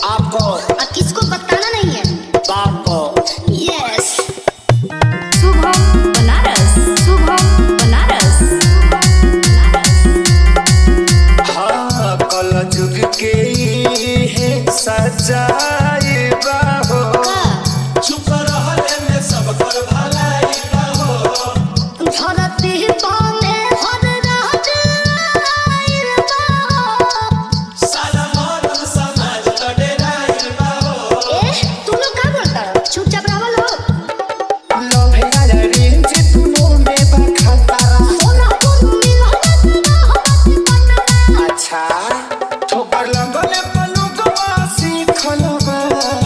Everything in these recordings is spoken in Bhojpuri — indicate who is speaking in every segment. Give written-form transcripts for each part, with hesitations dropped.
Speaker 1: आपको
Speaker 2: और किसको बताना नहीं है?
Speaker 1: बाप को।
Speaker 2: यस।
Speaker 3: शुभम बनारस, शुभम बनारस,
Speaker 1: हाँ कल जुग के है सजाए बाहो चुप रहले में सब कर भलाई बाहो
Speaker 2: धरती पाने हर रात आइल बाहो
Speaker 1: सारा मॉडर्न समाज लड़ाई बाहो
Speaker 2: तुम लोग क्या बोलता हो? चुपचाप रहो लोग।
Speaker 1: लो भैया रेंज तुनो में बखता
Speaker 2: सोना तुम मिला ना
Speaker 1: अच्छा ठोकर लगले पलुकवा सीखलबा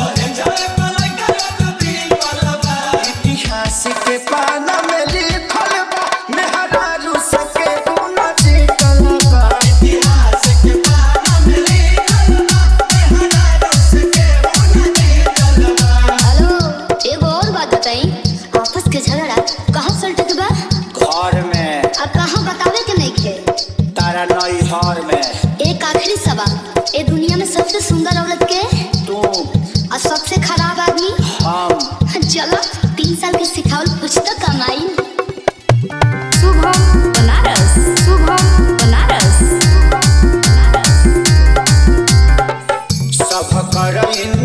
Speaker 1: इतिहास के पाना में लिखल बा मेहरारू सके गुण जीतलबा इतिहास के पाना में लिखल बा मेहरारू सके गुण जीतलबा।
Speaker 2: हेलो, एगो और बात बताई। आपस के झगड़ा कहाँ सलटे के बा?
Speaker 1: घर में
Speaker 2: और कहाँ बतावे के नहीं खे?
Speaker 1: तारा नई हर में
Speaker 2: एक आखिरी सवाल, ए दुनिया में सबसे सुंदर औरत के
Speaker 1: तू
Speaker 2: और सबसे खराब आदमी?
Speaker 1: हम
Speaker 3: चलो
Speaker 2: 3 साल के सिखावल कुछ तो कमाई।
Speaker 3: शुभम बनारस, शुभम बनारस,
Speaker 1: सब कर